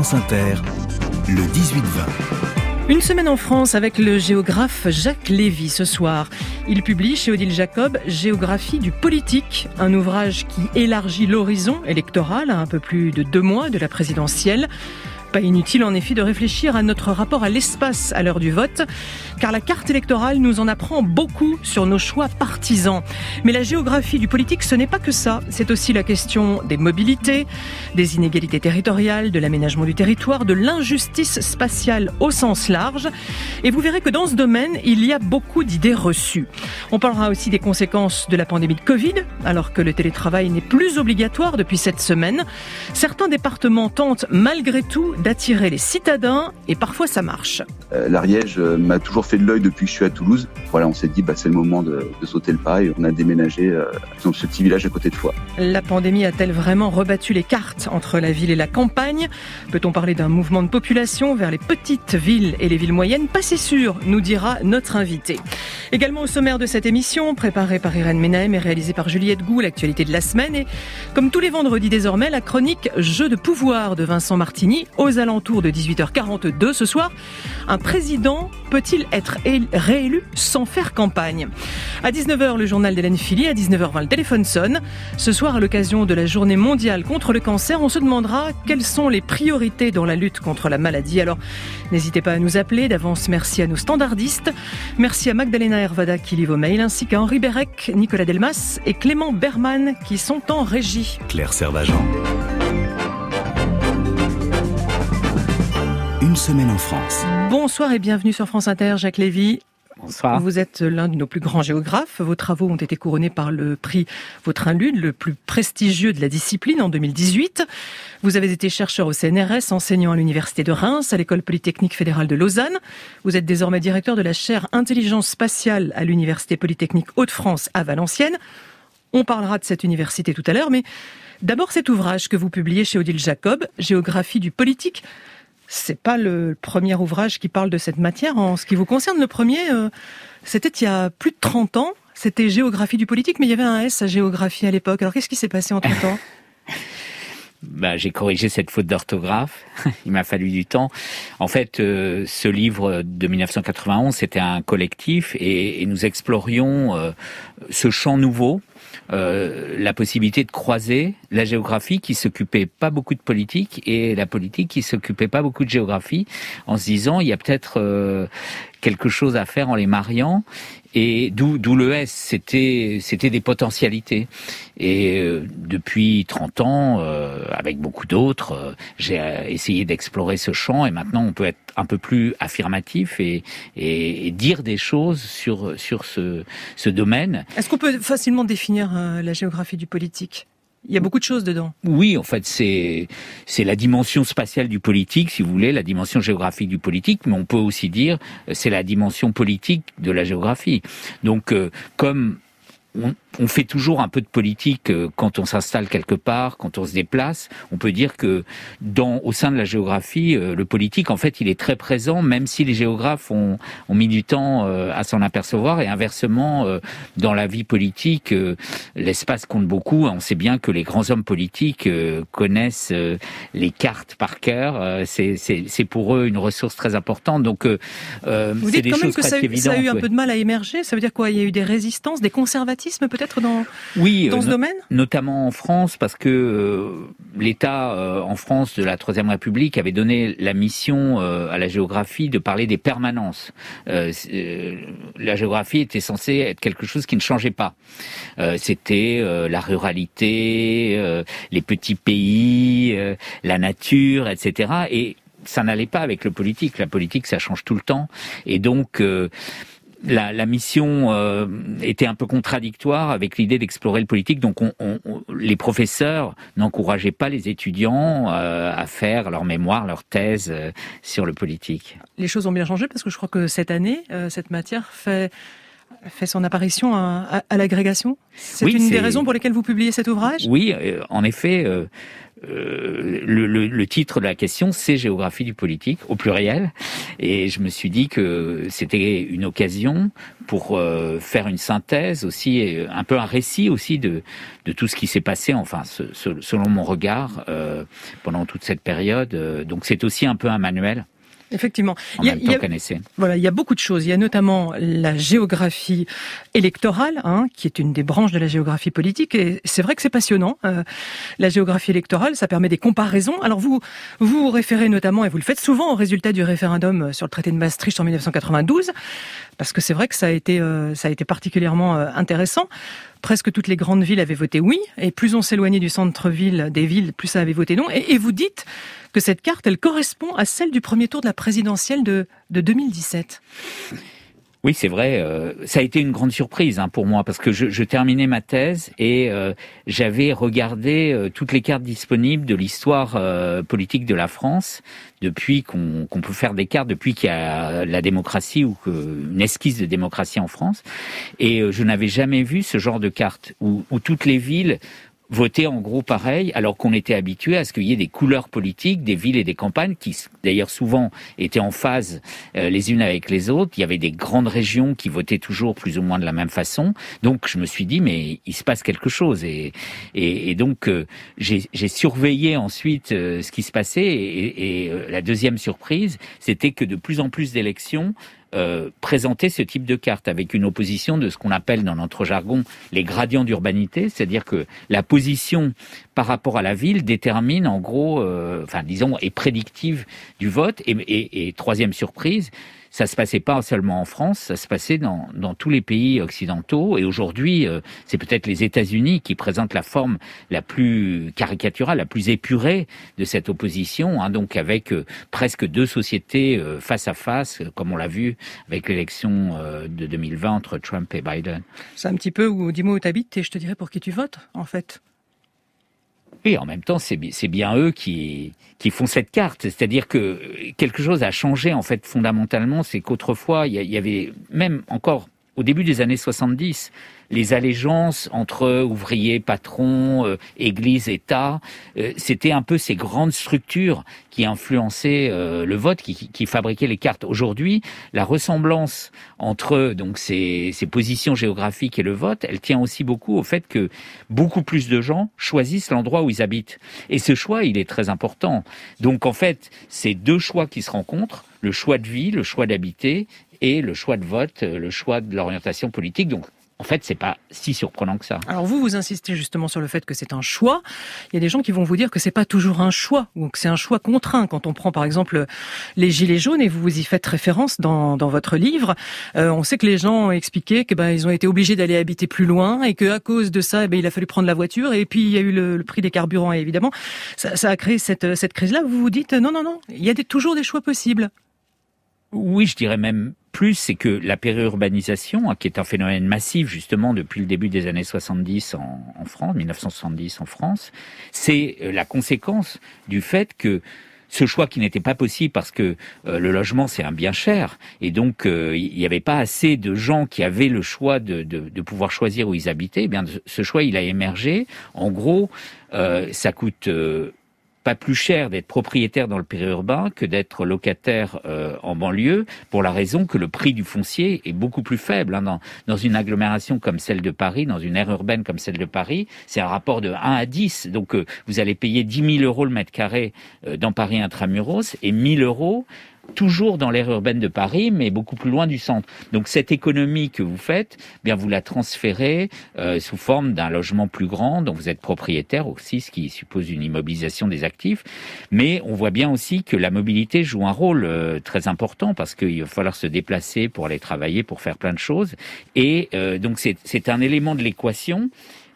France Inter, le 18-20. Une semaine en France avec le géographe Jacques Lévy ce soir. Il publie chez Odile Jacob Géographie du politique, un ouvrage qui élargit l'horizon électoral à un peu plus de 2 mois de la présidentielle. Pas inutile en effet de réfléchir à notre rapport à l'espace à l'heure du vote, car la carte électorale nous en apprend beaucoup sur nos choix partisans. Mais la géographie du politique, ce n'est pas que ça. C'est aussi la question des mobilités, des inégalités territoriales, de l'aménagement du territoire, de l'injustice spatiale au sens large. Et vous verrez que dans ce domaine, il y a beaucoup d'idées reçues. On parlera aussi des conséquences de la pandémie de Covid, alors que le télétravail n'est plus obligatoire depuis cette semaine. Certains départements tentent malgré tout d'attirer les citadins et parfois ça marche. L'Ariège m'a toujours fait de l'œil depuis que je suis à Toulouse. Voilà, on s'est dit c'est le moment de sauter le pas et on a déménagé dans ce petit village à côté de Foix. La pandémie a-t-elle vraiment rebattu les cartes entre la ville et la campagne ? Peut-on parler d'un mouvement de population vers les petites villes et les villes moyennes ? Pas si sûr, nous dira notre invité. Également au sommaire de cette émission, préparée par Irène Menahem et réalisée par Juliette Gou, l'actualité de la semaine et comme tous les vendredis désormais, la chronique Jeu de pouvoir de Vincent Martini aux alentours de 18h42 ce soir. Un président peut-il être réélu sans faire campagne ? À 19h, le journal d'Hélène Philly. À 19h20, le téléphone sonne. Ce soir, à l'occasion de la journée mondiale contre le cancer, on se demandera quelles sont les priorités dans la lutte contre la maladie. Alors, n'hésitez pas à nous appeler. D'avance, merci à nos standardistes. Merci à Magdalena Hervada qui lit vos mails, ainsi qu'à Henri Bérec, Nicolas Delmas et Clément Berman qui sont en régie. Claire Servagent. Une semaine en France. Bonsoir et bienvenue sur France Inter, Jacques Lévy. Bonsoir. Vous êtes l'un de nos plus grands géographes. Vos travaux ont été couronnés par le prix Vautrin-Lud, le plus prestigieux de la discipline en 2018. Vous avez été chercheur au CNRS, enseignant à l'Université de Reims, à l'École Polytechnique Fédérale de Lausanne. Vous êtes désormais directeur de la chaire Intelligence Spatiale à l'Université Polytechnique Hauts-de-France à Valenciennes. On parlera de cette université tout à l'heure, mais d'abord cet ouvrage que vous publiez chez Odile Jacob, Géographie du politique. C'est pas le premier ouvrage qui parle de cette matière. En ce qui vous concerne, le premier, c'était il y a plus de 30 ans. C'était Géographie du politique, mais il y avait un S à Géographie à l'époque. Alors qu'est-ce qui s'est passé entre-temps ? J'ai corrigé cette faute d'orthographe. Il m'a fallu du temps. En fait, ce livre de 1991, c'était un collectif et nous explorions ce champ nouveau. La possibilité de croiser la géographie qui s'occupait pas beaucoup de politique et la politique qui s'occupait pas beaucoup de géographie, en se disant il y a peut-être quelque chose à faire en les mariant. Et d'où le S, c'était des potentialités. Et depuis 30 ans, avec beaucoup d'autres, j'ai essayé d'explorer ce champ et maintenant on peut être un peu plus affirmatif et dire des choses sur ce domaine. Est-ce qu'on peut facilement définir la géographie du politique ? Il y a beaucoup de choses dedans. Oui, en fait, c'est la dimension spatiale du politique, si vous voulez, la dimension géographique du politique, mais on peut aussi dire c'est la dimension politique de la géographie. Donc, comme on fait toujours un peu de politique quand on s'installe quelque part, quand on se déplace. On peut dire que au sein de la géographie, le politique, en fait, il est très présent, même si les géographes ont mis du temps à s'en apercevoir. Et inversement, dans la vie politique, l'espace compte beaucoup. On sait bien que les grands hommes politiques connaissent les cartes par cœur. C'est pour eux une ressource très importante. Donc, vous c'est dites des quand même choses que presque évidentes. Ça a eu un peu de mal à émerger. Ça veut dire quoi ? Il y a eu des résistances, des conservatismes peut-être dans ce domaine ? Notamment en France, parce que l'État en France de la Troisième République avait donné la mission à la géographie de parler des permanences. La géographie était censée être quelque chose qui ne changeait pas. C'était la ruralité, les petits pays, la nature, etc. Et ça n'allait pas avec le politique. La politique, ça change tout le temps. Et donc la mission était un peu contradictoire avec l'idée d'explorer le politique. Donc les professeurs n'encourageaient pas les étudiants à faire leur mémoire, leur thèse sur le politique. Les choses ont bien changé parce que je crois que cette année, cette matière fait son apparition à l'agrégation. C'est une des raisons pour lesquelles vous publiez cet ouvrage ? Oui, en effet. le titre de la question, c'est géographie du politique, au pluriel. Et je me suis dit que c'était une occasion pour faire une synthèse aussi, et un peu un récit aussi de tout ce qui s'est passé, enfin, selon mon regard, pendant toute cette période. Donc c'est aussi un peu un manuel. Effectivement. En même temps qu'un essai. Voilà, il y a beaucoup de choses. Il y a notamment la géographie électorale, qui est une des branches de la géographie politique. Et c'est vrai que c'est passionnant. La géographie électorale, ça permet des comparaisons. Alors vous référez notamment, et vous le faites souvent, au résultat du référendum sur le traité de Maastricht en 1992, parce que c'est vrai que ça a été particulièrement intéressant. Presque toutes les grandes villes avaient voté oui, et plus on s'éloignait du centre-ville des villes, plus ça avait voté non. Et vous dites que cette carte, elle correspond à celle du premier tour de la présidentielle de 2017. Oui, c'est vrai. Ça a été une grande surprise pour moi parce que je terminais ma thèse et j'avais regardé toutes les cartes disponibles de l'histoire politique de la France depuis qu'on peut faire des cartes, depuis qu'il y a la démocratie ou une esquisse de démocratie en France. Et je n'avais jamais vu ce genre de carte où toutes les villes voter en gros pareil, alors qu'on était habitué à ce qu'il y ait des couleurs politiques, des villes et des campagnes, qui d'ailleurs souvent étaient en phase les unes avec les autres. Il y avait des grandes régions qui votaient toujours plus ou moins de la même façon. Donc je me suis dit, mais il se passe quelque chose. Et donc j'ai surveillé ensuite ce qui se passait. Et la deuxième surprise, c'était que de plus en plus d'élections présenter ce type de carte avec une opposition de ce qu'on appelle dans notre jargon les gradients d'urbanité, c'est-à-dire que la position par rapport à la ville détermine en gros, est prédictive du vote. Et troisième surprise, ça se passait pas seulement en France, ça se passait dans tous les pays occidentaux. Et aujourd'hui, c'est peut-être les États-Unis qui présentent la forme la plus caricaturale, la plus épurée de cette opposition, donc avec presque deux sociétés face à face, comme on l'a vu avec l'élection de 2020 entre Trump et Biden. C'est un petit peu où dis-moi où t'habites et je te dirai pour qui tu votes, en fait. Oui, en même temps, c'est bien eux qui font cette carte. C'est-à-dire que quelque chose a changé, en fait, fondamentalement. C'est qu'autrefois, il y avait, même encore au début des années 70, les allégeances entre ouvriers, patrons, église, État, c'était un peu ces grandes structures qui influençaient le vote, qui fabriquaient les cartes. Aujourd'hui, la ressemblance entre donc ces positions géographiques et le vote, elle tient aussi beaucoup au fait que beaucoup plus de gens choisissent l'endroit où ils habitent. Et ce choix, il est très important. Donc en fait, c'est deux choix qui se rencontrent, le choix de vie, le choix d'habiter et le choix de vote, le choix de l'orientation politique. Donc en fait, c'est pas si surprenant que ça. Alors vous insistez justement sur le fait que c'est un choix. Il y a des gens qui vont vous dire que c'est pas toujours un choix, ou que c'est un choix contraint. Quand on prend par exemple les Gilets jaunes, et vous y faites référence dans votre livre, on sait que les gens ont expliqué que ils ont été obligés d'aller habiter plus loin, et que à cause de ça, il a fallu prendre la voiture, et puis il y a eu le prix des carburants, et évidemment, ça a créé cette crise-là. Vous vous dites non, il y a toujours des choix possibles. Oui, je dirais même plus, c'est que la périurbanisation, qui est un phénomène massif justement depuis le début des années 70 en France, 1970 en France, c'est la conséquence du fait que ce choix qui n'était pas possible parce que le logement c'est un bien cher et donc il n'y avait pas assez de gens qui avaient le choix de pouvoir choisir où ils habitaient. Eh bien, ce choix il a émergé. En gros, ça coûte pas plus cher d'être propriétaire dans le périurbain que d'être locataire en banlieue, pour la raison que le prix du foncier est beaucoup plus faible. Dans une agglomération comme celle de Paris, dans une aire urbaine comme celle de Paris, c'est un rapport de 1 à 10. Donc vous allez payer 10 000 € le mètre carré dans Paris intramuros et 1 000 € toujours dans l'aire urbaine de Paris, mais beaucoup plus loin du centre. Donc cette économie que vous faites, bien vous la transférez sous forme d'un logement plus grand, dont vous êtes propriétaire aussi, ce qui suppose une immobilisation des actifs. Mais on voit bien aussi que la mobilité joue un rôle très important, parce qu'il va falloir se déplacer pour aller travailler, pour faire plein de choses. Et donc c'est un élément de l'équation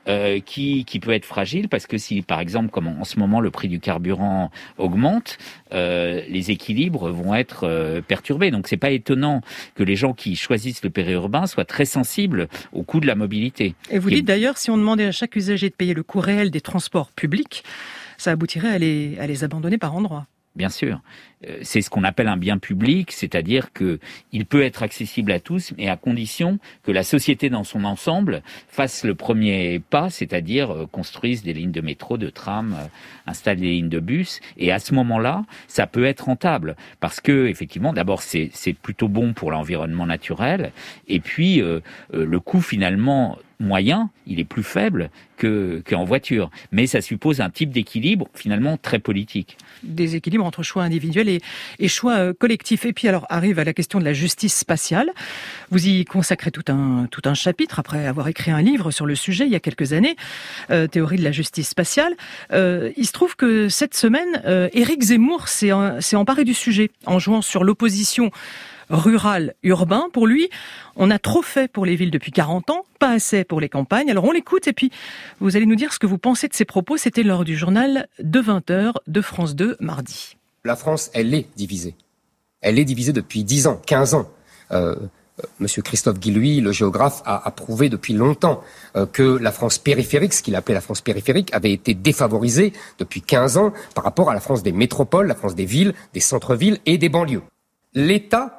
qui peut être fragile, parce que si, par exemple, comme en ce moment, le prix du carburant augmente, les équilibres vont être perturbés. Donc, c'est pas étonnant que les gens qui choisissent le périurbain soient très sensibles au coût de la mobilité. Et vous dites d'ailleurs, si on demandait à chaque usager de payer le coût réel des transports publics, ça aboutirait à les abandonner par endroits. bien sûr. C'est ce qu'on appelle un bien public, c'est-à-dire que il peut être accessible à tous, mais à condition que la société dans son ensemble fasse le premier pas, c'est-à-dire construise des lignes de métro, de tram, installe des lignes de bus. Et à ce moment-là, ça peut être rentable, parce que effectivement, d'abord c'est plutôt bon pour l'environnement naturel, et puis le coût finalement moyen, il est plus faible qu'en voiture. Mais ça suppose un type d'équilibre finalement très politique. Des équilibres entre choix individuels et choix collectifs. Et puis alors arrive à la question de la justice spatiale. Vous y consacrez tout un chapitre après avoir écrit un livre sur le sujet il y a quelques années, Théorie de la justice spatiale. Il se trouve que cette semaine, Éric Zemmour s'est emparé du sujet en jouant sur l'opposition rural-urbain. Pour lui, on a trop fait pour les villes depuis 40 ans, pas assez pour les campagnes. Alors on l'écoute et puis vous allez nous dire ce que vous pensez de ses propos. C'était lors du journal de 20h de France 2 mardi. La France, elle est divisée. Elle est divisée depuis 10 ans, 15 ans. Monsieur Christophe Guilluy, le géographe, a prouvé depuis longtemps que la France périphérique, ce qu'il appelait la France périphérique, avait été défavorisée depuis 15 ans par rapport à la France des métropoles, la France des villes, des centres-villes et des banlieues. L'État,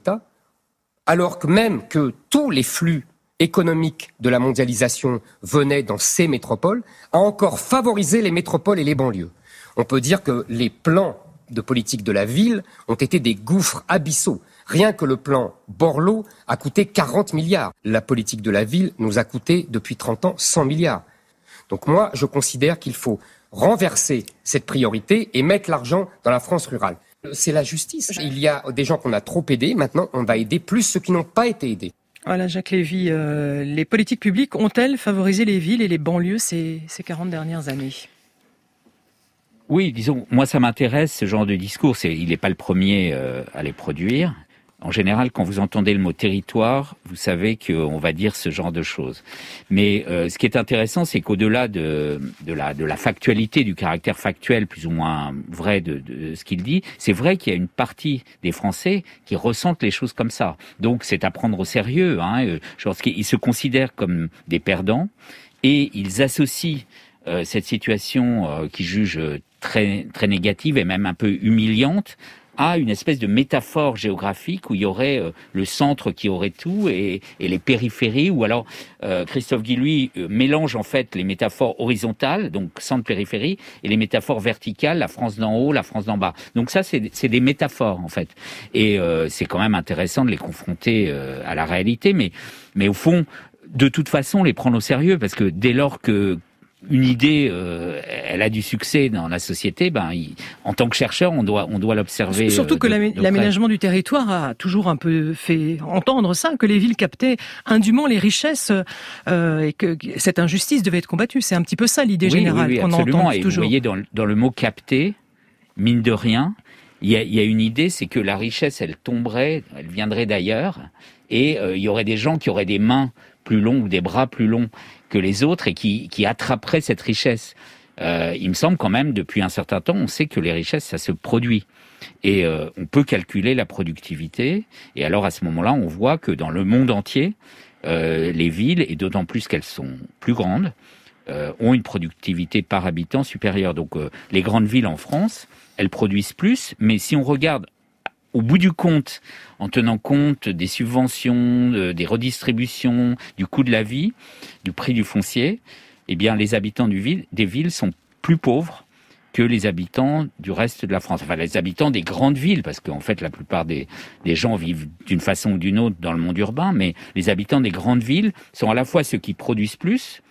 alors que même que tous les flux économiques de la mondialisation venaient dans ces métropoles, a encore favorisé les métropoles et les banlieues. On peut dire que les plans de politique de la ville ont été des gouffres abyssaux. Rien que le plan Borloo a coûté 40 milliards. La politique de la ville nous a coûté depuis 30 ans 100 milliards. Donc moi, je considère qu'il faut renverser cette priorité et mettre l'argent dans la France rurale. C'est la justice. Il y a des gens qu'on a trop aidés. Maintenant, on va aider plus ceux qui n'ont pas été aidés. Voilà, Jacques Lévy, les politiques publiques ont-elles favorisé les villes et les banlieues ces 40 dernières années ? Oui, disons, moi ça m'intéresse, ce genre de discours. Il n'est pas le premier à les produire. En général, quand vous entendez le mot territoire, vous savez qu'on va dire ce genre de choses. Mais ce qui est intéressant, c'est qu'au-delà de la factualité, du caractère factuel plus ou moins vrai de ce qu'il dit, c'est vrai qu'il y a une partie des Français qui ressentent les choses comme ça. Donc c'est à prendre au sérieux. Je pense qu'ils se considèrent comme des perdants et ils associent cette situation qu'ils jugent très très négative et même un peu humiliante à une espèce de métaphore géographique où il y aurait le centre qui aurait tout et les périphéries, ou alors Christophe Guilluy mélange en fait les métaphores horizontales, donc centre-périphérie, et les métaphores verticales, la France d'en haut, la France d'en bas. Donc ça, c'est des métaphores en fait. Et c'est quand même intéressant de les confronter à la réalité, mais au fond, de toute façon, les prendre au sérieux, parce que dès lors que une idée, elle a du succès dans la société, en tant que chercheur, on doit l'observer. Surtout que l'aménagement du territoire a toujours un peu fait entendre ça, que les villes captaient indûment les richesses et que cette injustice devait être combattue. C'est un petit peu ça l'idée générale qu'on entend et toujours. Vous voyez, dans le mot capter, mine de rien, il y a une idée, c'est que la richesse, elle tomberait, elle viendrait d'ailleurs, et il y aurait des gens qui auraient des mains plus longues ou des bras plus longs que les autres et qui attraperaient cette richesse. Il me semble quand même, depuis un certain temps, on sait que les richesses, ça se produit. Et on peut calculer la productivité. Et alors, à ce moment-là, on voit que dans le monde entier, les villes, et d'autant plus qu'elles sont plus grandes, ont une productivité par habitant supérieure. Donc, les grandes villes en France, elles produisent plus. Mais si on regarde au bout du compte, en tenant compte des subventions, des redistributions, du coût de la vie, du prix du foncier, eh bien, les habitants des villes sont plus pauvres que les habitants du reste de la France. Enfin, les habitants des grandes villes, parce qu'en fait, la plupart des gens vivent d'une façon ou d'une autre dans le monde urbain, mais les habitants des grandes villes sont à la fois ceux qui produisent plus,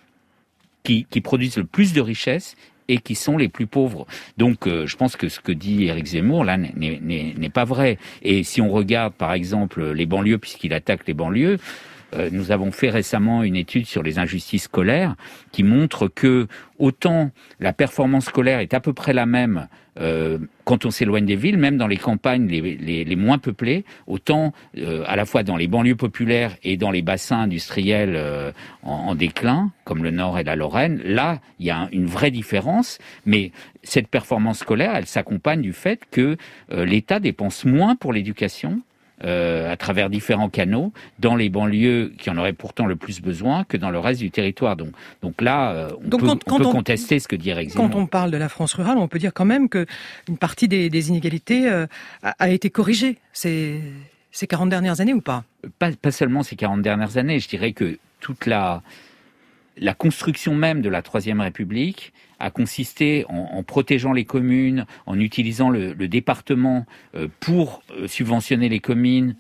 qui produisent le plus de richesses, et qui sont les plus pauvres. Donc, je pense que ce que dit Éric Zemmour, là, n'est pas vrai. Et si on regarde, par exemple, les banlieues, puisqu'il attaque les banlieues, nous avons fait récemment une étude sur les injustices scolaires qui montre que autant la performance scolaire est à peu près la même quand on s'éloigne des villes, même dans les campagnes les moins peuplées, autant à la fois dans les banlieues populaires et dans les bassins industriels en déclin, comme le Nord et la Lorraine, là, il y a une vraie différence, mais cette performance scolaire, elle s'accompagne du fait que l'État dépense moins pour l'éducation à travers différents canaux dans les banlieues qui en auraient pourtant le plus besoin que dans le reste du territoire. Donc là, on peut contester ce que dit Éric Zemmour. Quand on parle de la France rurale, on peut dire quand même qu'une partie des inégalités a été corrigée ces 40 dernières années ou pas ? Pas seulement ces 40 dernières années, je dirais que toute la construction même de la Troisième République a consisté en protégeant les communes, en utilisant le département pour subventionner les communes,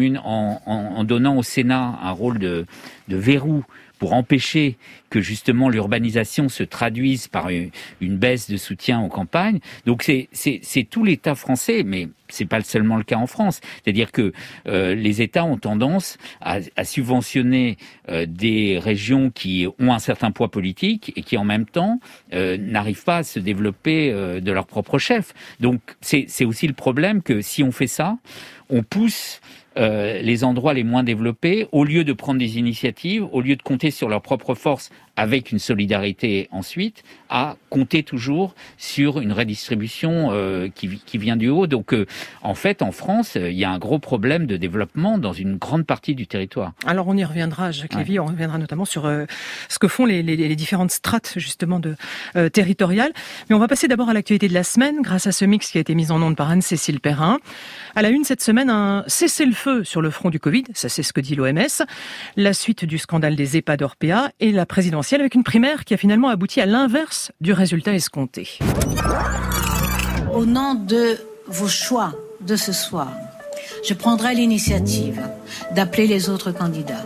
en donnant au Sénat un rôle de verrou pour empêcher que justement l'urbanisation se traduise par une baisse de soutien aux campagnes. Donc c'est tout l'État français, mais c'est pas seulement le cas en France. C'est-à-dire que les États ont tendance à subventionner des régions qui ont un certain poids politique et qui en même temps n'arrivent pas à se développer de leur propre chef. Donc c'est aussi le problème que si on fait ça, on pousse les endroits les moins développés, au lieu de prendre des initiatives, au lieu de compter sur leurs propres forces avec une solidarité ensuite, à compter toujours sur une redistribution qui vient du haut. Donc en fait, en France, il y a un gros problème de développement dans une grande partie du territoire. Alors on y reviendra, Jacques Lévy, on reviendra notamment sur ce que font les différentes strates justement territoriales. Mais on va passer d'abord à l'actualité de la semaine, grâce à ce mix qui a été mis en onde par Anne-Cécile Perrin. À la une cette semaine, un cessez-le-feu sur le front du Covid, ça c'est ce que dit l'OMS, la suite du scandale des EHPAD Orpea et la présidentielle avec une primaire qui a finalement abouti à l'inverse du résultat escompté. Au nom de vos choix de ce soir, je prendrai l'initiative d'appeler les autres candidats.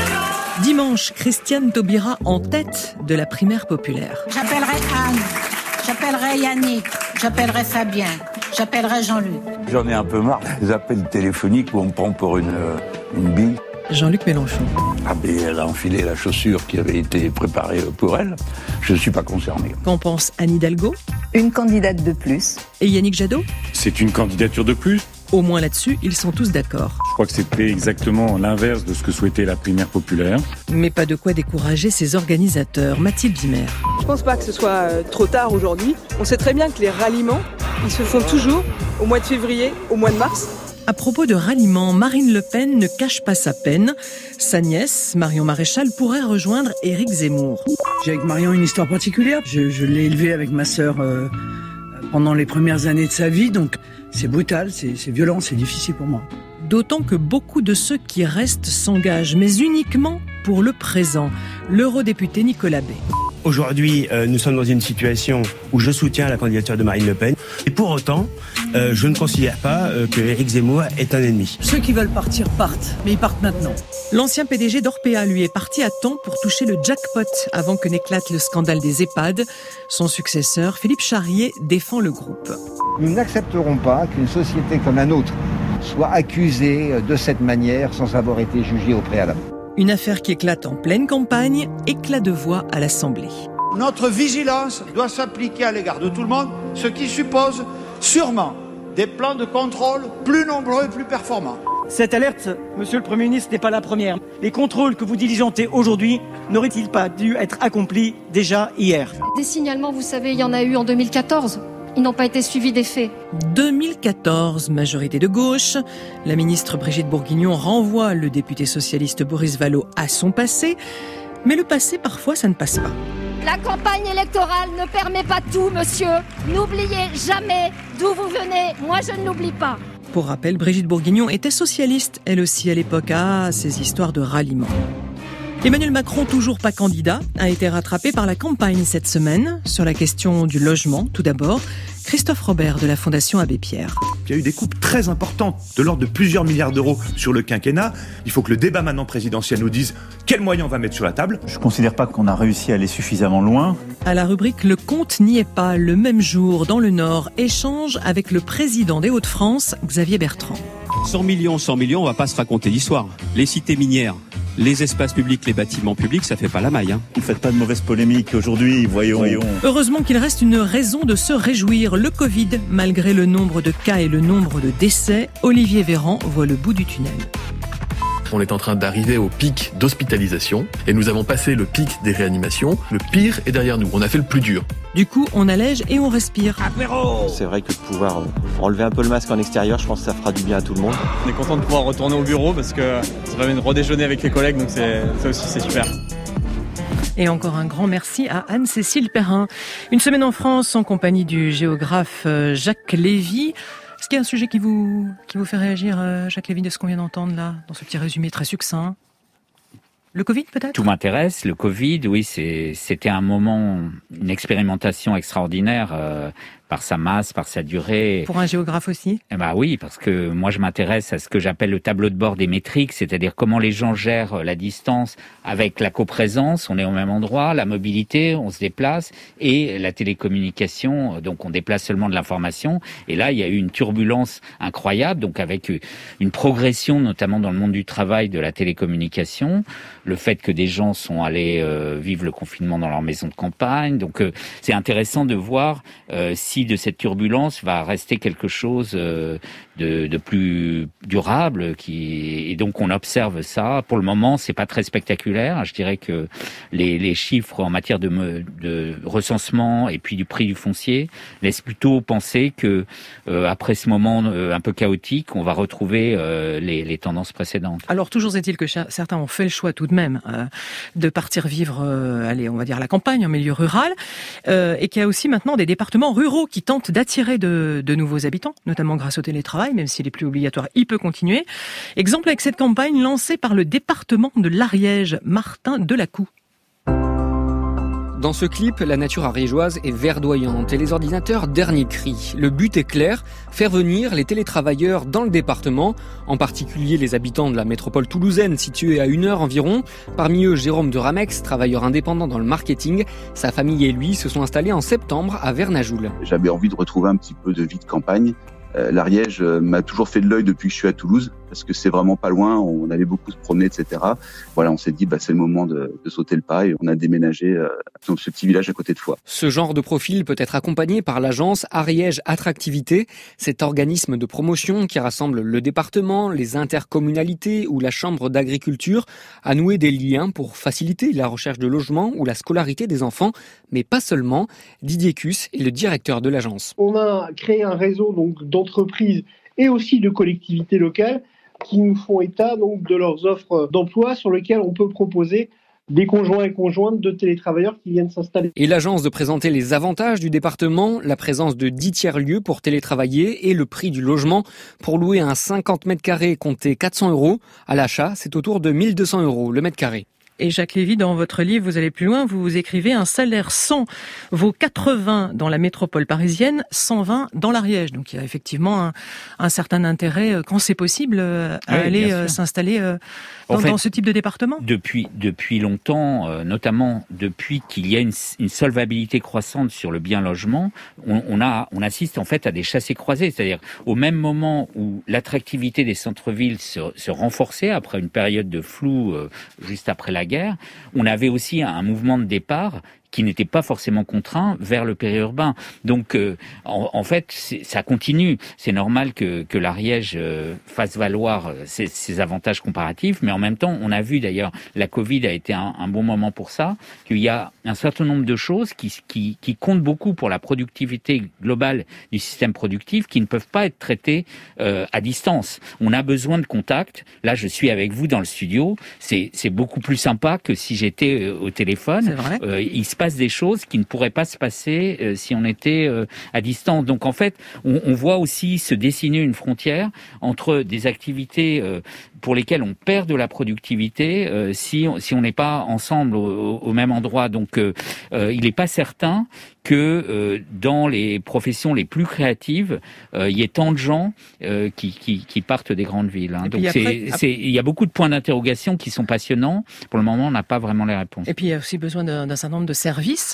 Dimanche, Christiane Taubira en tête de la primaire populaire. J'appellerai Anne, j'appellerai Yannick, j'appellerai Fabien, j'appellerai Jean-Luc. J'en ai un peu marre des appels téléphoniques où on me prend pour une bille. Jean-Luc Mélenchon. Ah ben, elle a enfilé la chaussure qui avait été préparée pour elle. Je ne suis pas concerné. Qu'en pense Anne Hidalgo ? Une candidate de plus. Et Yannick Jadot ? C'est une candidature de plus. Au moins là-dessus, ils sont tous d'accord. Je crois que c'était exactement l'inverse de ce que souhaitait la primaire populaire. Mais pas de quoi décourager ses organisateurs. Mathilde Wimmer. Je pense pas que ce soit trop tard aujourd'hui. On sait très bien que les ralliements, ils se font toujours au mois de février, au mois de mars. À propos de ralliement, Marine Le Pen ne cache pas sa peine. Sa nièce, Marion Maréchal, pourrait rejoindre Éric Zemmour. J'ai avec Marion une histoire particulière. Je l'ai élevée avec ma sœur pendant les premières années de sa vie, donc c'est brutal, c'est violent, c'est difficile pour moi. D'autant que beaucoup de ceux qui restent s'engagent, mais uniquement pour le présent. L'eurodéputé Nicolas Bay. Aujourd'hui, nous sommes dans une situation où je soutiens la candidature de Marine Le Pen. Et pour autant, je ne considère pas que Éric Zemmour est un ennemi. Ceux qui veulent partir partent, mais ils partent maintenant. L'ancien PDG d'Orpea, lui, est parti à temps pour toucher le jackpot avant que n'éclate le scandale des EHPAD. Son successeur, Philippe Charrier, défend le groupe. Nous n'accepterons pas qu'une société comme la nôtre soit accusée de cette manière sans avoir été jugée au préalable. Une affaire qui éclate en pleine campagne, éclat de voix à l'Assemblée. Notre vigilance doit s'appliquer à l'égard de tout le monde, ce qui suppose sûrement des plans de contrôle plus nombreux et plus performants. Cette alerte, monsieur le Premier ministre, n'est pas la première. Les contrôles que vous diligentez aujourd'hui n'auraient-ils pas dû être accomplis déjà hier ? Des signalements, vous savez, il y en a eu en 2014. Ils n'ont pas été suivis des faits. 2014, majorité de gauche. La ministre Brigitte Bourguignon renvoie le député socialiste Boris Vallaud à son passé. Mais le passé, parfois, ça ne passe pas. La campagne électorale ne permet pas tout, monsieur. N'oubliez jamais d'où vous venez. Moi, je ne l'oublie pas. Pour rappel, Brigitte Bourguignon était socialiste, elle aussi à l'époque. Ah, ces histoires de ralliement. Emmanuel Macron, toujours pas candidat, a été rattrapé par la campagne cette semaine. Sur la question du logement, tout d'abord, Christophe Robert de la Fondation Abbé Pierre. Il y a eu des coupes très importantes, de l'ordre de plusieurs milliards d'euros sur le quinquennat. Il faut que le débat maintenant présidentiel nous dise quels moyens on va mettre sur la table. Je ne considère pas qu'on a réussi à aller suffisamment loin. À la rubrique Le compte n'y est pas, le même jour, dans le Nord, échange avec le président des Hauts-de-France, Xavier Bertrand. 100 millions, on va pas se raconter l'histoire. Les cités minières, les espaces publics, les bâtiments publics, ça fait pas la maille. Ne faites pas de mauvaise polémique aujourd'hui, voyons. Heureusement qu'il reste une raison de se réjouir. Le Covid, malgré le nombre de cas et le nombre de décès, Olivier Véran voit le bout du tunnel. On est en train d'arriver au pic d'hospitalisation et nous avons passé le pic des réanimations. Le pire est derrière nous. On a fait le plus dur. Du coup, on allège et on respire. C'est vrai que de pouvoir enlever un peu le masque en extérieur, je pense que ça fera du bien à tout le monde. On est content de pouvoir retourner au bureau parce que ça permet de redéjeuner avec les collègues, donc ça aussi c'est super. Et encore un grand merci à Anne-Cécile Perrin. Une semaine en France en compagnie du géographe Jacques Lévy. Est-ce qu'il y a un sujet qui vous fait réagir, Jacques Lévy, de ce qu'on vient d'entendre là, dans ce petit résumé très succinct ? Le Covid, peut-être ? Tout m'intéresse. Le Covid, oui, c'était un moment, une expérimentation extraordinaire par sa masse, par sa durée. Pour un géographe aussi ? Oui, parce que moi je m'intéresse à ce que j'appelle le tableau de bord des métriques, c'est-à-dire comment les gens gèrent la distance avec la coprésence, on est au même endroit, la mobilité, on se déplace, et la télécommunication, donc on déplace seulement de l'information. Et là, il y a eu une turbulence incroyable, donc avec une progression, notamment dans le monde du travail, de la télécommunication, le fait que des gens sont allés vivre le confinement dans leur maison de campagne. Donc c'est intéressant de voir si de cette turbulence va rester quelque chose de plus durable, et donc on observe ça. Pour le moment, c'est pas très spectaculaire. Je dirais que les chiffres en matière de recensement et puis du prix du foncier laissent plutôt penser que après ce moment un peu chaotique, on va retrouver les tendances précédentes. Alors toujours est-il que certains ont fait le choix tout de même de partir vivre, on va dire la campagne, en milieu rural, et qu'il y a aussi maintenant des départements ruraux qui tentent d'attirer de nouveaux habitants, notamment grâce au télétravail, même s'il n'est plus obligatoire, il peut continuer. Exemple avec cette campagne lancée par le département de l'Ariège, Martin Delacou. Dans ce clip, la nature ariégeoise est verdoyante et les ordinateurs dernier cri. Le but est clair, faire venir les télétravailleurs dans le département, en particulier les habitants de la métropole toulousaine située à 1 heure environ. Parmi eux, Jérôme de Ramex, travailleur indépendant dans le marketing. Sa famille et lui se sont installés en septembre à Vernajoul. J'avais envie de retrouver un petit peu de vie de campagne. L'Ariège m'a toujours fait de l'œil depuis que je suis à Toulouse, parce que c'est vraiment pas loin, on allait beaucoup se promener, etc. Voilà, on s'est dit, c'est le moment de sauter le pas, et on a déménagé dans ce petit village à côté de Foix. Ce genre de profil peut être accompagné par l'agence Ariège Attractivité, cet organisme de promotion qui rassemble le département, les intercommunalités ou la chambre d'agriculture, à nouer des liens pour faciliter la recherche de logement ou la scolarité des enfants, mais pas seulement. Didier Cusse est le directeur de l'agence. On a créé un réseau d'entreprises et aussi de collectivités locales qui nous font état de leurs offres d'emploi sur lesquelles on peut proposer des conjoints et conjointes de télétravailleurs qui viennent s'installer. Et l'agence de présenter les avantages du département, la présence de 10 tiers-lieux pour télétravailler et le prix du logement. Pour louer un 50 mètres carrés, comptez 400 €. À l'achat, c'est autour de 1 200 € le mètre carré. Et Jacques Lévy, dans votre livre, vous allez plus loin, vous écrivez un salaire 100 vaut 80 dans la métropole parisienne, 120 dans l'Ariège. Donc il y a effectivement un certain intérêt, quand c'est possible, à aller s'installer dans ce type de département. Depuis longtemps, notamment depuis qu'il y a une solvabilité croissante sur le bien logement, on assiste en fait à des chassés-croisés. C'est-à-dire au même moment où l'attractivité des centres-villes se renforçait après une période de flou juste après la guerre, on avait aussi un mouvement de départ qui n'était pas forcément contraint vers le périurbain. Donc, en fait, ça continue. C'est normal que l'Ariège fasse valoir ses avantages comparatifs, mais en même temps, on a vu d'ailleurs, la Covid a été un bon moment pour ça, qu'il y a un certain nombre de choses qui comptent beaucoup pour la productivité globale du système productif, qui ne peuvent pas être traitées à distance. On a besoin de contact. Là, je suis avec vous dans le studio. C'est beaucoup plus sympa que si j'étais au téléphone. C'est vrai. Il se passe des choses qui ne pourraient pas se passer si on était à distance. Donc en fait, on voit aussi se dessiner une frontière entre des activités pour lesquelles on perd de la productivité si on n'est pas ensemble au même endroit. Donc il n'est pas certain que dans les professions les plus créatives, il y ait tant de gens qui partent des grandes villes. Donc il y a beaucoup de points d'interrogation qui sont passionnants. Pour le moment, on n'a pas vraiment les réponses. Et puis il y a aussi besoin d'un certain nombre de services.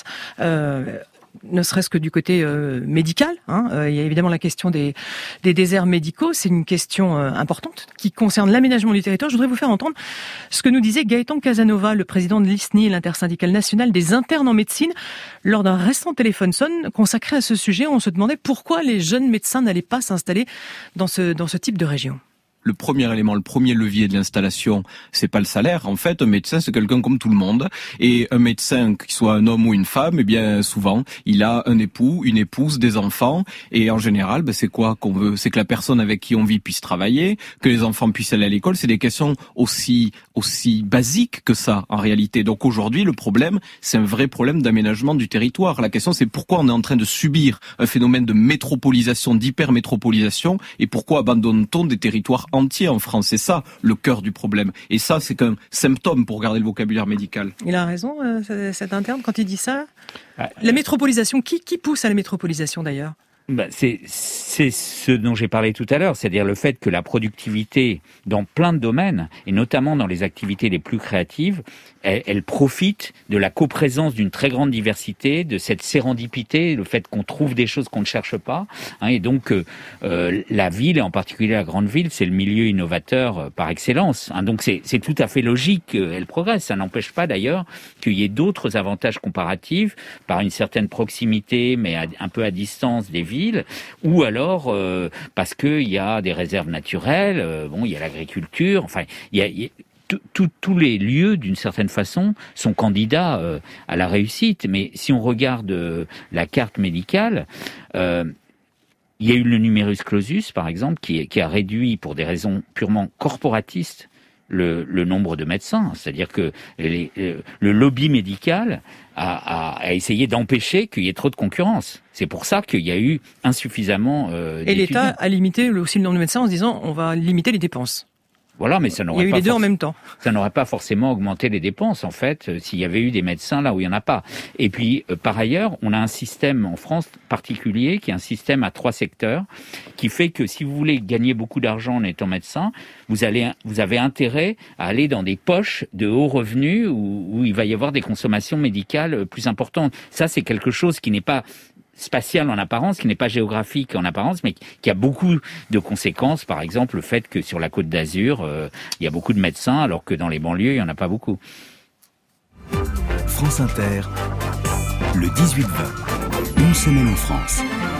Ne serait-ce que du côté médical. Il y a évidemment la question des déserts médicaux. C'est une question importante qui concerne l'aménagement du territoire. Je voudrais vous faire entendre ce que nous disait Gaëtan Casanova, le président de l'ISNI, l'intersyndicale nationale des internes en médecine, lors d'un récent téléphone sonne consacré à ce sujet. On se demandait pourquoi les jeunes médecins n'allaient pas s'installer dans ce type de région. le premier élément, le premier levier de l'installation, c'est pas le salaire. En fait, un médecin, c'est quelqu'un comme tout le monde. Et un médecin, qu'il soit un homme ou une femme, eh bien, souvent, il a un époux, une épouse, des enfants. Et en général, c'est quoi qu'on veut? C'est que la personne avec qui on vit puisse travailler, que les enfants puissent aller à l'école. C'est des questions aussi basiques que ça, en réalité. Donc aujourd'hui, le problème, c'est un vrai problème d'aménagement du territoire. La question, c'est pourquoi on est en train de subir un phénomène de métropolisation, d'hypermétropolisation, et pourquoi abandonne-t-on des territoires entiers en France? C'est ça le cœur du problème. Et ça, c'est qu'un symptôme pour garder le vocabulaire médical. Il a raison, cet interne, quand il dit ça. La métropolisation, qui pousse à la métropolisation d'ailleurs? C'est ce dont j'ai parlé tout à l'heure, c'est-à-dire le fait que la productivité dans plein de domaines, et notamment dans les activités les plus créatives, elle profite de la coprésence d'une très grande diversité, de cette sérendipité, le fait qu'on trouve des choses qu'on ne cherche pas. Et donc, la ville, et en particulier la grande ville, c'est le milieu innovateur par excellence. Donc, c'est tout à fait logique qu'elle progresse. Ça n'empêche pas d'ailleurs qu'il y ait d'autres avantages comparatifs par une certaine proximité, mais un peu à distance des villes, ou alors parce qu'il y a des réserves naturelles, il y a l'agriculture, enfin, tous les lieux, d'une certaine façon, sont candidats à la réussite. Mais si on regarde la carte médicale, il y a eu le numerus clausus, par exemple, qui a réduit, pour des raisons purement corporatistes, le nombre de médecins. C'est-à-dire que le lobby médical a essayé d'empêcher qu'il y ait trop de concurrence. C'est pour ça qu'il y a eu insuffisamment d'étudiants. Et l'État a limité aussi le nombre de médecins en se disant on va limiter les dépenses. Voilà, mais ça n'aurait il y a eu les deux en même temps. Ça n'aurait pas forcément augmenté les dépenses, en fait, s'il y avait eu des médecins là où il n'y en a pas. Et puis, par ailleurs, on a un système en France particulier, qui est un système à 3 secteurs, qui fait que si vous voulez gagner beaucoup d'argent en étant médecin, vous avez intérêt à aller dans des poches de hauts revenus où il va y avoir des consommations médicales plus importantes. Ça, c'est quelque chose qui n'est pas spatial en apparence, qui n'est pas géographique en apparence, mais qui a beaucoup de conséquences. Par exemple, le fait que sur la Côte d'Azur, il y a beaucoup de médecins, alors que dans les banlieues, il n'y en a pas beaucoup. France Inter, le 18-20, une semaine en France.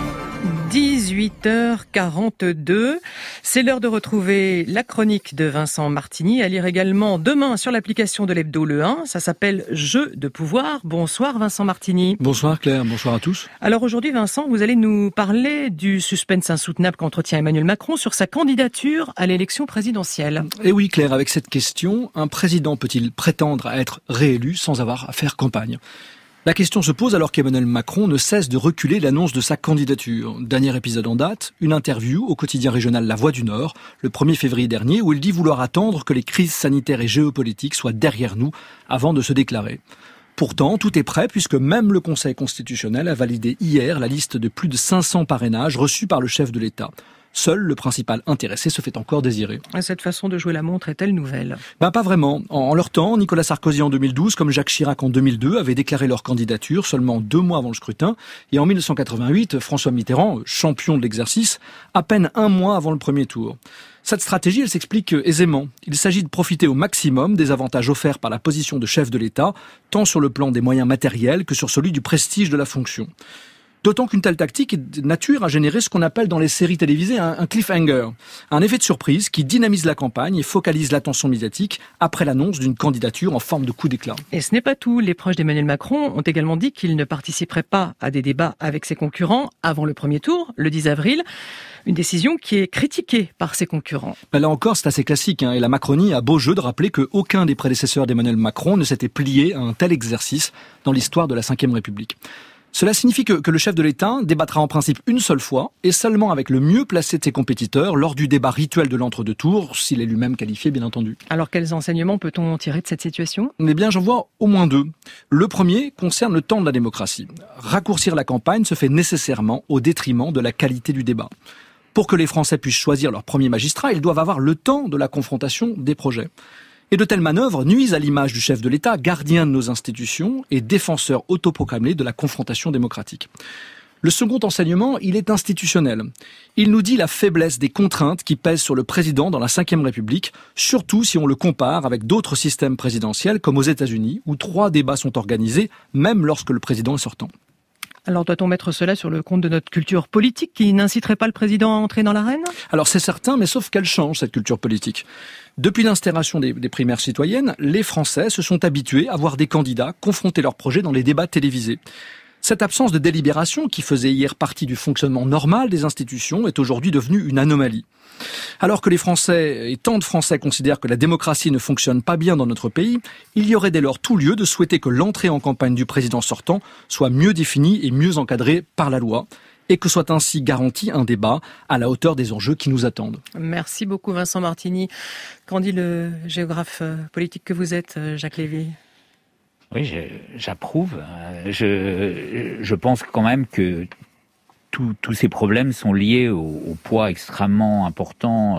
18h42, c'est l'heure de retrouver la chronique de Vincent Martini, à lire également demain sur l'application de l'Hebdo Le 1, ça s'appelle Jeu de pouvoir. Bonsoir Vincent Martini. Bonsoir Claire, bonsoir à tous. Alors aujourd'hui Vincent, vous allez nous parler du suspense insoutenable qu'entretient Emmanuel Macron sur sa candidature à l'élection présidentielle. Et oui Claire, avec cette question, un président peut-il prétendre à être réélu sans avoir à faire campagne ? La question se pose alors qu'Emmanuel Macron ne cesse de reculer l'annonce de sa candidature. Dernier épisode en date, une interview au quotidien régional La Voix du Nord, le 1er février dernier, où il dit vouloir attendre que les crises sanitaires et géopolitiques soient derrière nous avant de se déclarer. Pourtant, tout est prêt puisque même le Conseil constitutionnel a validé hier la liste de plus de 500 parrainages reçus par le chef de l'État. Seul le principal intéressé se fait encore désirer. Cette façon de jouer la montre est-elle nouvelle ? Pas vraiment. En leur temps, Nicolas Sarkozy en 2012, comme Jacques Chirac en 2002, avaient déclaré leur candidature seulement 2 mois avant le scrutin. Et en 1988, François Mitterrand, champion de l'exercice, à peine 1 mois avant le premier tour. Cette stratégie, elle s'explique aisément. Il s'agit de profiter au maximum des avantages offerts par la position de chef de l'État, tant sur le plan des moyens matériels que sur celui du prestige de la fonction. D'autant qu'une telle tactique est de nature à générer ce qu'on appelle dans les séries télévisées un cliffhanger, un effet de surprise qui dynamise la campagne et focalise l'attention médiatique après l'annonce d'une candidature en forme de coup d'éclat. Et ce n'est pas tout. Les proches d'Emmanuel Macron ont également dit qu'il ne participerait pas à des débats avec ses concurrents avant le premier tour, le 10 avril. Une décision qui est critiquée par ses concurrents. Là encore, c'est assez classique, et la Macronie a beau jeu de rappeler qu'aucun des prédécesseurs d'Emmanuel Macron ne s'était plié à un tel exercice dans l'histoire de la Ve République. Cela signifie que le chef de l'État débattra en principe une seule fois, et seulement avec le mieux placé de ses compétiteurs, lors du débat rituel de l'entre-deux tours, s'il est lui-même qualifié, bien entendu. Alors, quels enseignements peut-on tirer de cette situation ? Eh bien, j'en vois au moins 2. Le premier concerne le temps de la démocratie. Raccourcir la campagne se fait nécessairement au détriment de la qualité du débat. Pour que les Français puissent choisir leur premier magistrat, ils doivent avoir le temps de la confrontation des projets. Et de telles manœuvres nuisent à l'image du chef de l'État, gardien de nos institutions et défenseur autoproclamé de la confrontation démocratique. Le second enseignement, il est institutionnel. Il nous dit la faiblesse des contraintes qui pèsent sur le président dans la Ve République, surtout si on le compare avec d'autres systèmes présidentiels comme aux États-Unis, où 3 débats sont organisés, même lorsque le président est sortant. Alors doit-on mettre cela sur le compte de notre culture politique qui n'inciterait pas le président à entrer dans l'arène ? Alors c'est certain, mais sauf qu'elle change, cette culture politique. Depuis l'instauration des primaires citoyennes, les Français se sont habitués à voir des candidats confronter leurs projets dans les débats télévisés. Cette absence de délibération, qui faisait hier partie du fonctionnement normal des institutions, est aujourd'hui devenue une anomalie. Alors que les Français, et tant de Français, considèrent que la démocratie ne fonctionne pas bien dans notre pays, il y aurait dès lors tout lieu de souhaiter que l'entrée en campagne du président sortant soit mieux définie et mieux encadrée par la loi, et que soit ainsi garanti un débat à la hauteur des enjeux qui nous attendent. Merci beaucoup Vincent Martini. Qu'en dit le géographe politique que vous êtes, Jacques Lévy ? Oui, j'approuve. Je pense quand même que tous ces problèmes sont liés au poids extrêmement important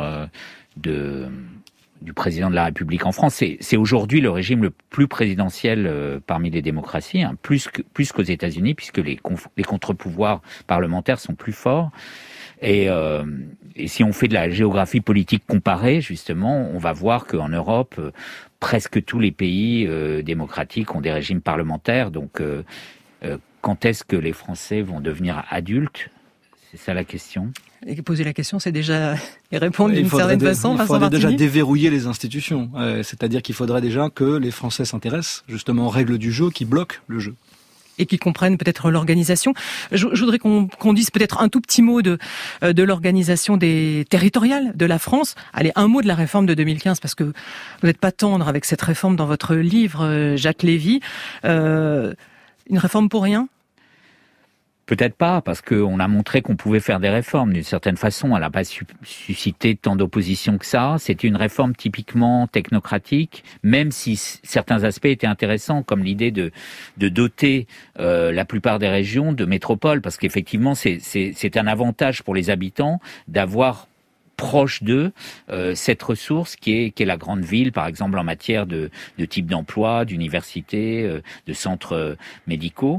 du président de la République en France. C'est aujourd'hui le régime le plus présidentiel parmi les démocraties, hein, plus qu'aux États-Unis, puisque les contre-pouvoirs parlementaires sont plus forts. Et si on fait de la géographie politique comparée, justement, on va voir qu'en Europe, presque tous les pays démocratiques ont des régimes parlementaires. Donc, quand est-ce que les Français vont devenir adultes ? C'est ça la question. Et poser la question, c'est déjà y répondre d'une certaine façon. Il faudrait déjà déverrouiller les institutions. C'est-à-dire qu'il faudrait déjà que les Français s'intéressent justement aux règles du jeu qui bloquent le jeu. Et qui comprennent peut-être l'organisation. Je voudrais qu'on dise peut-être un tout petit mot de l'organisation territoriale de la France. Allez, un mot de la réforme de 2015, parce que vous n'êtes pas tendre avec cette réforme dans votre livre, Jacques Lévy. Une réforme pour rien ? Peut-être pas, parce qu'on a montré qu'on pouvait faire des réformes. D'une certaine façon, elle n'a pas suscité tant d'opposition que ça. C'était une réforme typiquement technocratique, même si certains aspects étaient intéressants, comme l'idée de doter la plupart des régions de métropoles, parce qu'effectivement, c'est un avantage pour les habitants d'avoir proche d'eux cette ressource qui est la grande ville, par exemple en matière de type d'emploi, d'université, de centres médicaux.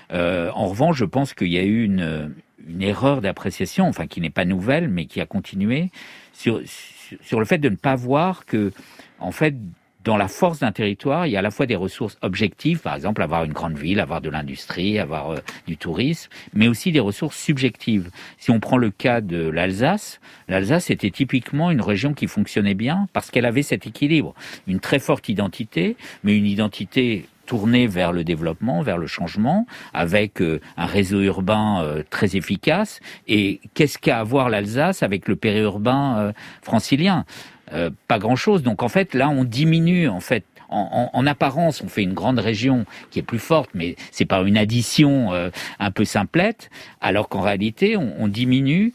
En revanche, je pense qu'il y a eu une erreur d'appréciation, enfin qui n'est pas nouvelle, mais qui a continué, sur le fait de ne pas voir que, en fait, dans la force d'un territoire, il y a à la fois des ressources objectives, par exemple avoir une grande ville, avoir de l'industrie, avoir du tourisme, mais aussi des ressources subjectives. Si on prend le cas de l'Alsace était typiquement une région qui fonctionnait bien parce qu'elle avait cet équilibre, une très forte identité, mais une identité tournée vers le développement, vers le changement, avec un réseau urbain très efficace. Et qu'est-ce qu'a à voir l'Alsace avec le périurbain francilien ? Pas grand-chose. Donc en fait, là, on diminue en fait. En apparence, on fait une grande région qui est plus forte, mais c'est par une addition un peu simplette, alors qu'en réalité, on diminue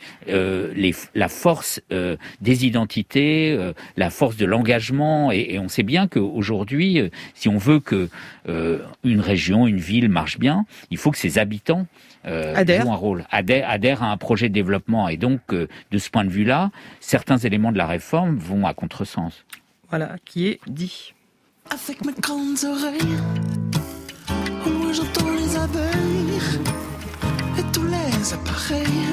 la force des identités, la force de l'engagement, et on sait bien qu'aujourd'hui, si on veut que une région, une ville marche bien, il faut que ses habitants jouent un rôle, adhèrent à un projet de développement, et donc de ce point de vue-là, certains éléments de la réforme vont à contresens. Voilà, qui est dit. Avec mes grandes oreilles, au loin j'entends les abeilles et tous les appareils.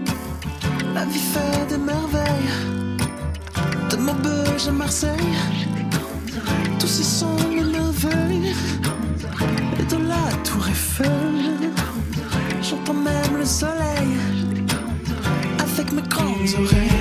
La vie fait des merveilles, de Maubeuge à Marseille. Tous y sont les merveilles, et de la Tour Eiffel, j'entends même le soleil. Avec mes grandes oreilles.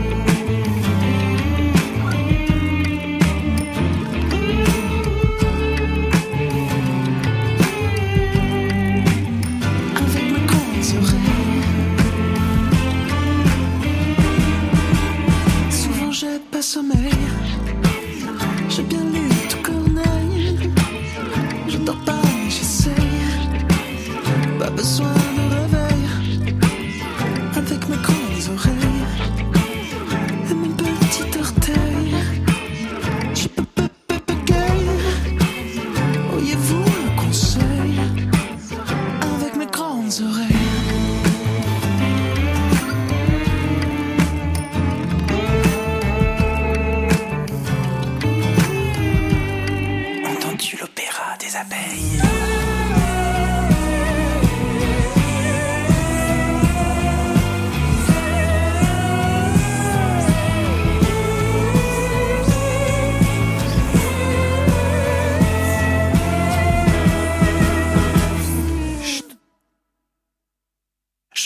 J'ai pas sommeil, j'ai bien lu tout Corneille. Je dors pas, mais j'essaye, pas besoin de réveil. Avec mes grandes oreilles et mon petit orteil, je peux bagaille. Auriez-vous un conseil? Avec mes grandes oreilles. L'opéra des abeilles.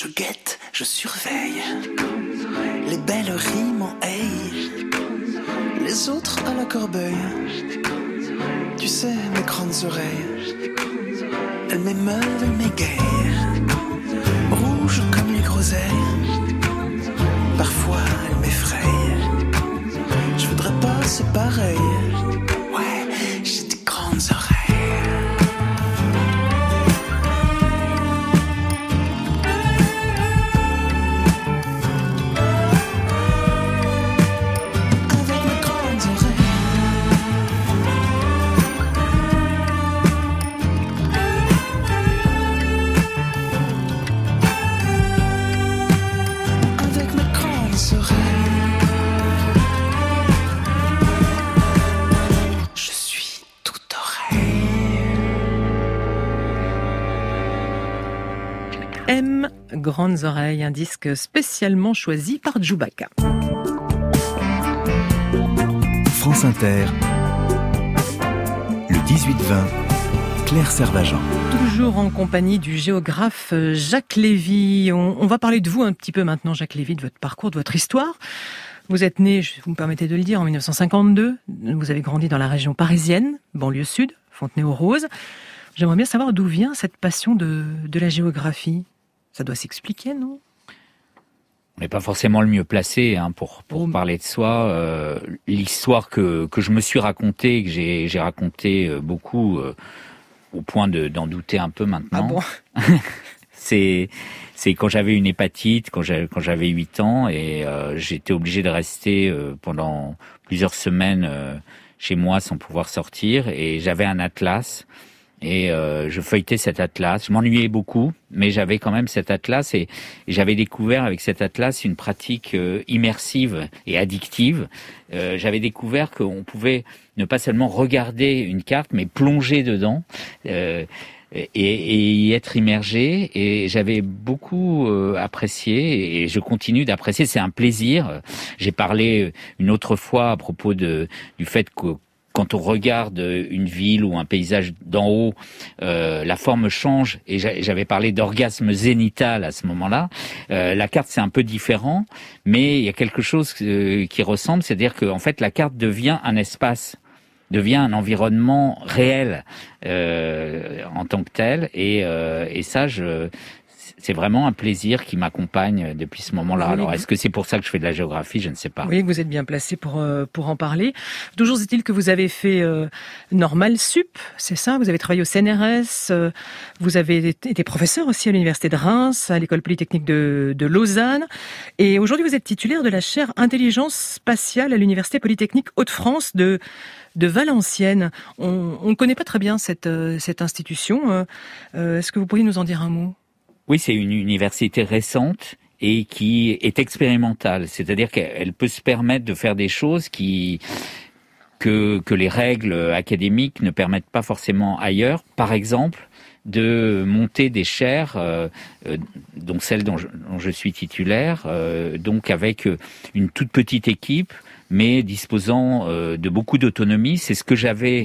guette, je surveille. Les belles rimes en haie, les autres à la corbeille. Tu sais, mes grandes oreilles, elles m'émeuvent, elles m'égayent. Rouges comme les groseilles, parfois elles m'effrayent. Je voudrais pas, c'est pareil. Ouais, j'ai des grandes oreilles. Grandes oreilles, un disque spécialement choisi par Djoubaka. France Inter, le 18-20, Claire Servagent. Toujours en compagnie du géographe Jacques Lévy. On va parler de vous un petit peu maintenant, Jacques Lévy, de votre parcours, de votre histoire. Vous êtes né, vous me permettez de le dire, en 1952. Vous avez grandi dans la région parisienne, banlieue sud, Fontenay-aux-Roses. J'aimerais bien savoir d'où vient cette passion de la géographie. Ça doit s'expliquer, non ? On n'est pas forcément le mieux placé pour parler de soi. L'histoire que je me suis racontée, que j'ai raconté beaucoup, au point d'en douter un peu maintenant. Ah bon ? C'est quand j'avais une hépatite, quand j'avais 8 ans, et j'étais obligé de rester pendant plusieurs semaines chez moi sans pouvoir sortir, et j'avais un atlas. Et je feuilletais cet atlas. Je m'ennuyais beaucoup, mais j'avais quand même cet atlas et j'avais découvert avec cet atlas une pratique immersive et addictive. J'avais découvert qu'on pouvait ne pas seulement regarder une carte, mais plonger dedans et y être immergé. Et j'avais beaucoup apprécié et je continue d'apprécier. C'est un plaisir. J'ai parlé une autre fois à propos du fait que quand on regarde une ville ou un paysage d'en haut, la forme change. Et j'avais parlé d'orgasme zénital à ce moment-là. La carte, c'est un peu différent, mais il y a quelque chose qui ressemble. C'est-à-dire qu'en fait, la carte devient un espace, devient un environnement réel en tant que tel. Et ça, c'est vraiment un plaisir qui m'accompagne depuis ce moment-là. Oui, alors, est-ce que c'est pour ça que je fais de la géographie ? Je ne sais pas. Oui, vous êtes bien placé pour en parler. Toujours est-il que vous avez fait Normal Sup, c'est ça ? Vous avez travaillé au CNRS, vous avez été professeur aussi à l'Université de Reims, à l'École Polytechnique de Lausanne. Et aujourd'hui, vous êtes titulaire de la chaire Intelligence Spatiale à l'Université Polytechnique Hauts-de-France de Valenciennes. On ne connaît pas très bien cette institution. Est-ce que vous pourriez nous en dire un mot ? Oui, c'est une université récente et qui est expérimentale. C'est-à-dire qu'elle peut se permettre de faire des choses que les règles académiques ne permettent pas forcément ailleurs. Par exemple, de monter des chaires, donc celle dont je suis titulaire, donc avec une toute petite équipe, mais disposant de beaucoup d'autonomie. C'est ce que j'avais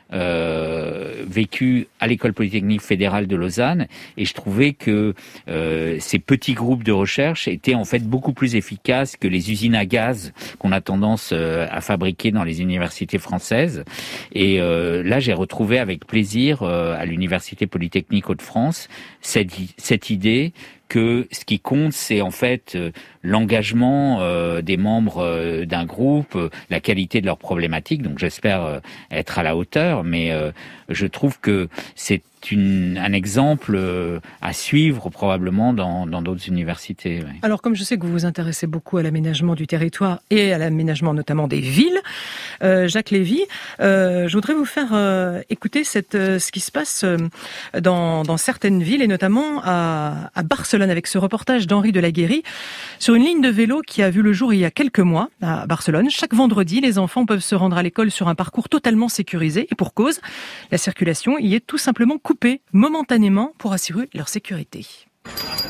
vécu à l'École Polytechnique Fédérale de Lausanne, et je trouvais que ces petits groupes de recherche étaient en fait beaucoup plus efficaces que les usines à gaz qu'on a tendance à fabriquer dans les universités françaises. Et là, j'ai retrouvé avec plaisir à l'Université Polytechnique Hauts-de-France cette idée que ce qui compte, c'est en fait l'engagement des membres d'un groupe, la qualité de leurs problématiques. Donc j'espère être à la hauteur, mais je trouve que c'est un exemple à suivre probablement dans d'autres universités. Oui. Alors, comme je sais que vous vous intéressez beaucoup à l'aménagement du territoire et à l'aménagement notamment des villes, Jacques Lévy, je voudrais vous faire écouter ce qui se passe dans certaines villes, et notamment à Barcelone, avec ce reportage d'Henri Delaguérie sur une ligne de vélo qui a vu le jour il y a quelques mois à Barcelone. Chaque vendredi, les enfants peuvent se rendre à l'école sur un parcours totalement sécurisé, et pour cause, la circulation y est tout simplement coupée momentanément pour assurer leur sécurité.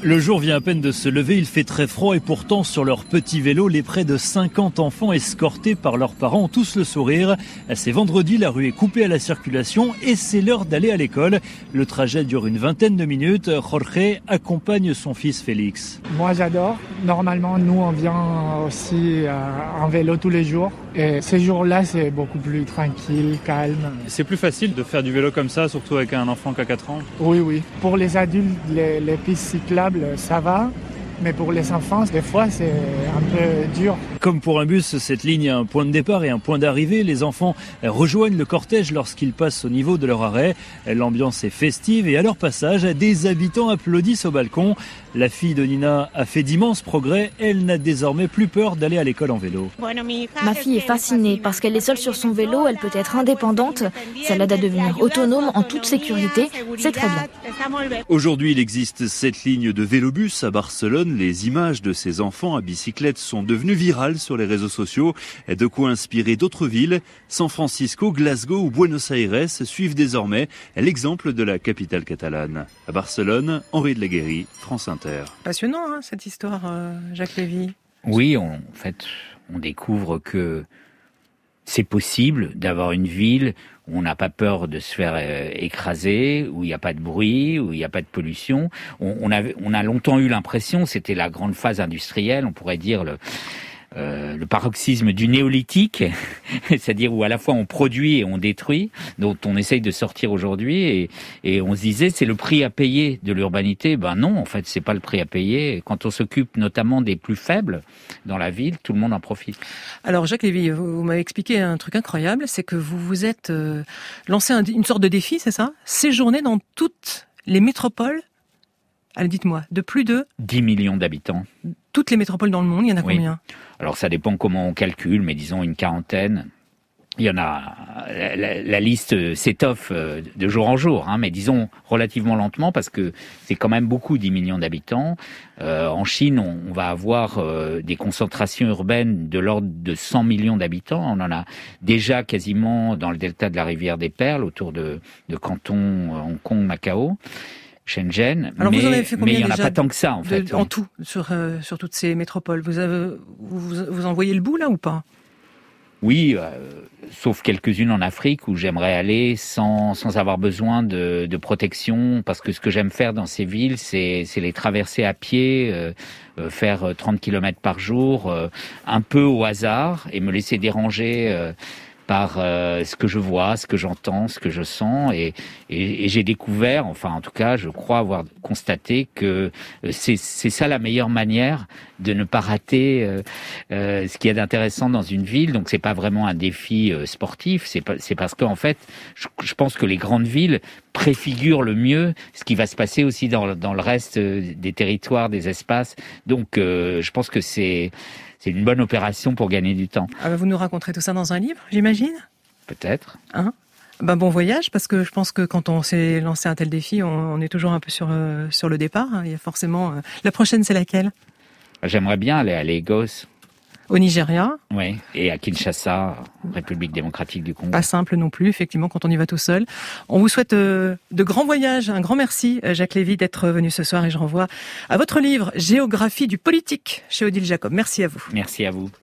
Le jour vient à peine de se lever, il fait très froid et pourtant sur leur petit vélo, les près de 50 enfants escortés par leurs parents ont tous le sourire. C'est vendredi, la rue est coupée à la circulation et c'est l'heure d'aller à l'école. Le trajet dure une vingtaine de minutes. Jorge accompagne son fils Félix. Moi j'adore. Normalement nous on vient aussi en vélo tous les jours et ces jours-là c'est beaucoup plus tranquille, calme. C'est plus facile de faire du vélo comme ça, surtout avec un enfant qui a 4 ans. Oui. Pour les adultes, les pistes cyclables, ça va. Mais pour les enfants, des fois, c'est un peu dur. Comme pour un bus, cette ligne a un point de départ et un point d'arrivée. Les enfants rejoignent le cortège lorsqu'ils passent au niveau de leur arrêt. L'ambiance est festive et à leur passage, des habitants applaudissent au balcon. La fille de Nina a fait d'immenses progrès. Elle n'a désormais plus peur d'aller à l'école en vélo. Ma fille est fascinée parce qu'elle est seule sur son vélo, elle peut être indépendante. Ça l'aide à devenir autonome en toute sécurité. C'est très bien. Aujourd'hui, il existe 7 lignes de vélobus à Barcelone. Les images de ces enfants à bicyclette sont devenues virales sur les réseaux sociaux. De quoi inspirer d'autres villes. San Francisco, Glasgow ou Buenos Aires suivent désormais l'exemple de la capitale catalane. À Barcelone, Henri de Laguérie, France Inter. Passionnant, hein, cette histoire, Jacques Lévy. Oui, on découvre que c'est possible d'avoir une ville où on n'a pas peur de se faire écraser, où il n'y a pas de bruit, où il n'y a pas de pollution. On a longtemps eu l'impression, c'était la grande phase industrielle, on pourrait dire le paroxysme du néolithique, c'est-à-dire où à la fois on produit et on détruit, dont on essaye de sortir aujourd'hui, et on se disait c'est le prix à payer de l'urbanité. Ben non, en fait c'est pas le prix à payer. Quand on s'occupe notamment des plus faibles dans la ville, tout le monde en profite. Alors Jacques Lévy, vous m'avez expliqué un truc incroyable, c'est que vous vous êtes lancé une sorte de défi, c'est ça ? Séjourner dans toutes les métropoles, allez dites-moi, de plus de 10 millions d'habitants. Toutes les métropoles dans le monde, il y en a combien ? Alors ça dépend comment on calcule, mais disons une quarantaine. Il y en a, la liste s'étoffe de jour en jour, mais disons relativement lentement parce que c'est quand même beaucoup, 10 millions d'habitants. En Chine, on va avoir des concentrations urbaines de l'ordre de 100 millions d'habitants. On en a déjà quasiment dans le delta de la rivière des Perles, autour de Canton, Hong Kong, Macao. Shenzhen, alors mais vous en avez fait combien il n'y en a déjà pas tant que ça en fait. En tout, sur toutes ces métropoles. Vous en voyez le bout là ou pas ? Oui, sauf quelques-unes en Afrique où j'aimerais aller sans avoir besoin de protection, parce que ce que j'aime faire dans ces villes, c'est les traverser à pied, faire 30 km par jour, un peu au hasard, et me laisser déranger par ce que je vois, ce que j'entends, ce que je sens, et j'ai découvert, enfin en tout cas je crois avoir constaté que c'est ça la meilleure manière de ne pas rater ce qu'il y a d'intéressant dans une ville. Donc c'est pas vraiment un défi sportif, c'est parce que en fait je pense que les grandes villes préfigurent le mieux ce qui va se passer aussi dans le reste des territoires, des espaces. Donc je pense que c'est une bonne opération pour gagner du temps. Ah bah vous nous raconterez tout ça dans un livre, j'imagine ? Peut-être. Bon voyage, parce que je pense que quand on s'est lancé un tel défi, on est toujours un peu sur le départ. Il y a forcément... La prochaine, c'est laquelle ? J'aimerais bien aller à Lagos. Au Nigeria ? Oui, et à Kinshasa, République démocratique du Congo. Pas simple non plus, effectivement, quand on y va tout seul. On vous souhaite de grands voyages. Un grand merci, Jacques Lévy, d'être venu ce soir. Et je renvoie à votre livre, Géographie du politique, chez Odile Jacob. Merci à vous. Merci à vous.